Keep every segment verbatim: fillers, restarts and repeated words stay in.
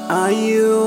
Ayo,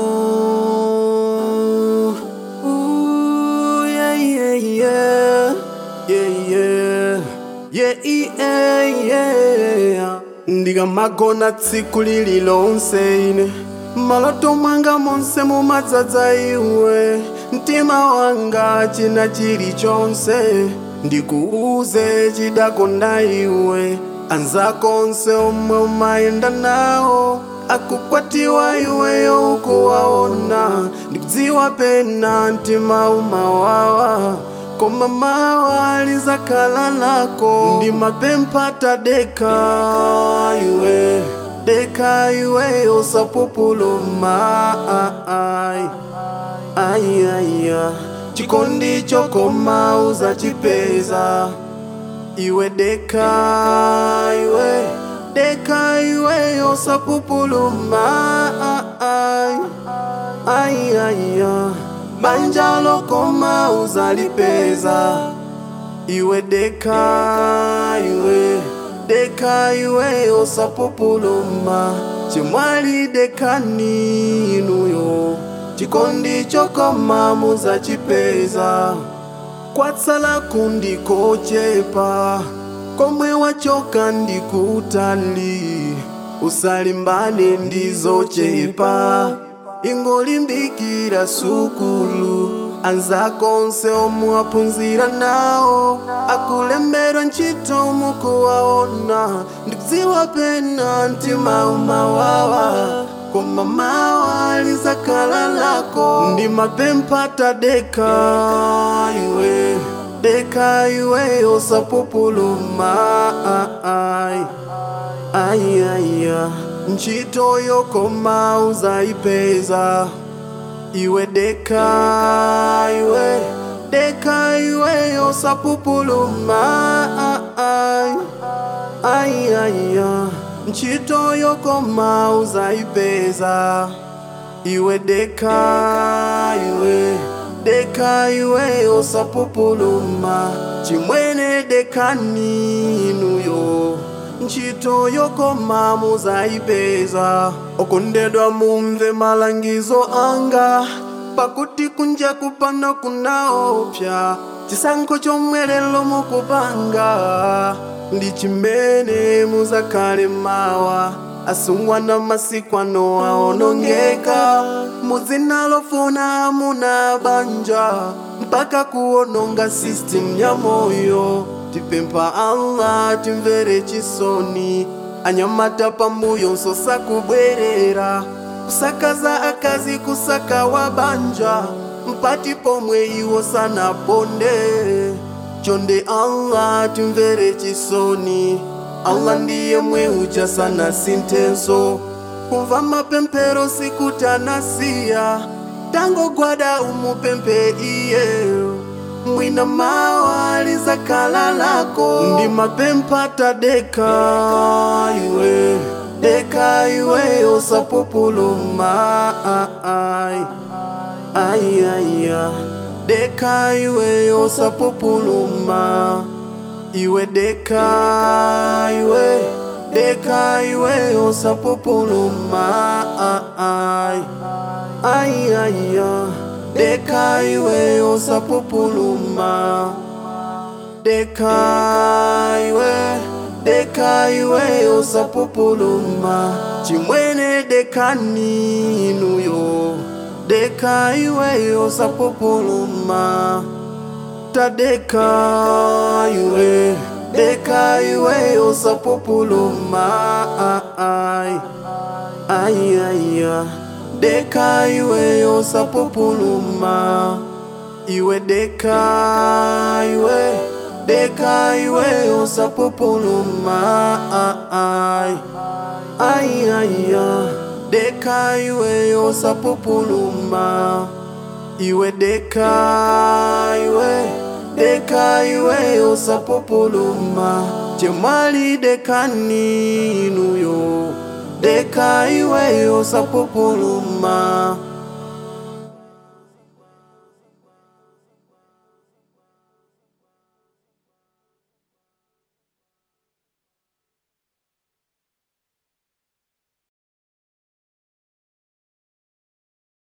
ooh, yeah, yeah, yeah, yeah, yeah, yeah, yeah, yeah. Ndiga magona tsiku lililonse ine maloto mwanga monse mumadzaza iwe mtima wanga china chilichonse ndikuuze chidakonda iwe anzako onse omwe umayenda nawo akukwatiwa iweyo ukuwaona ndikudziwa pena mtima umawawa koma mawa lizakhala lako ndi mapempha tadeka iwe deka iwe osapupuluma ai ai ai chikondi chokoma uzachipeza iwe deka iwe deka iwe osapupuluma ai ai ai banja lokoma uzalipeza iwe deka iwe deka iwe osapupuluma chimwali dekani inuyo chikondi chokoma muzachipeza kwatsala kundikochepa komwe wachoka ndikutali usalimbane ndizochepa ingolimbikira sukulu anzako onse omwe aphunzira nawo akulembera ntchito mukuwaona ndikudziwa pena mtima umawawa koma mawa lizakhala lako ndi mapempha tadeka iwe deka iwe osapupuluma ai ai ai ntchito yokoma uzayipeza iwe deka iwe deka iwe osapupuluma ai ai ai ntchito yokoma uzayipeza iwe deka iwe deka iwe osapupuluma chimwene dekani inuyo ntchito yokoma muzayipeza okondedwa mumve malangizo anga pakuti kunja kupano kunaopya chisankho chomwe lero mukupanga ndi chimene muzakhale mawa asungwana masiku ano aonongeka muzina lofuna amuna banja mpaka kuononga system ya moyo tipempha Allah timvere chisoni anyamata pambuyo nsosa kubwerera kusakaza akazi kusaka wabanja mpati pomwe iwo sana ponde chonde Allah timvere chisoni Allah ndiye mwe uja sana sintenso kumva mapempero sikutanasiya tango gwada umupempe iye mwina mawa lizakhala lako ndi mapempha tadeka iwe deka iwe osapupuluma ai ai ai deka iwe osapupuluma iwe deka iwe deka iwe osapupuluma ai ai ai deka iwe osapupuluma deka iwe deka iwe osapupuluma chimwene dekani inuyo deka iwe osapupuluma tadeka iwe deka iwe osapupuluma ai ai ai deka iwe osapupuluma iwe deka iwe deka iwe osapupuluma ai ai ai deka iwe osapupuluma iwe deka iwe deka iwe osapupuluma chemwali dekani inuyo deka iwe osapupuluma